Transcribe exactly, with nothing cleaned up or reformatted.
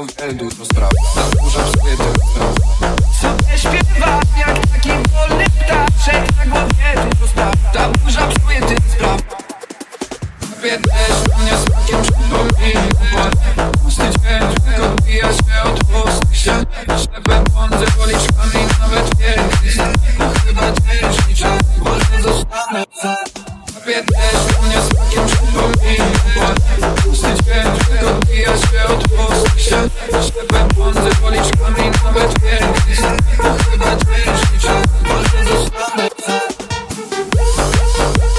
głowie dużo spraw. Zaburzam sobie tylko sobie śpiewam jak taki wolny ptaszek. Na głowie dużo spraw. Zaburzam sobie tych spraw. Napierdesz na mnie smakiem szybki i układek. Pusty dzień, człowiek odbija się od pustych ścian. Ślepem błądzę policzkami, nawet piękny sen. No chyba ciężki czas, może zostanę sam. Napierdesz na mnie smakiem szybki i układek. Pusty dzień, człowiek odbija się od pustych ścian. Ślepem błądzę policzkami,